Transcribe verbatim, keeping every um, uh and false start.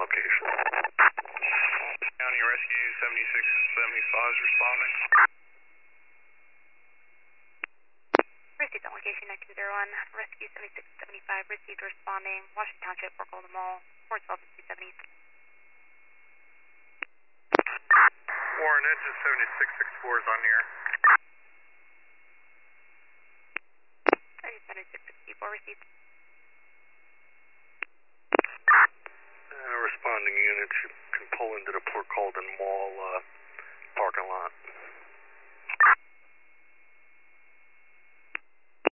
location. County Rescue seventy-six seventy-five is responding. Received on location nine two zero one, Rescue seventy-six seventy-five, received responding, Washington Township, Fort Golden Mall, Fort twelve two seventy. Warren, engine seventy-six sixty-four is on the air. Engine seventy-six sixty-four, received.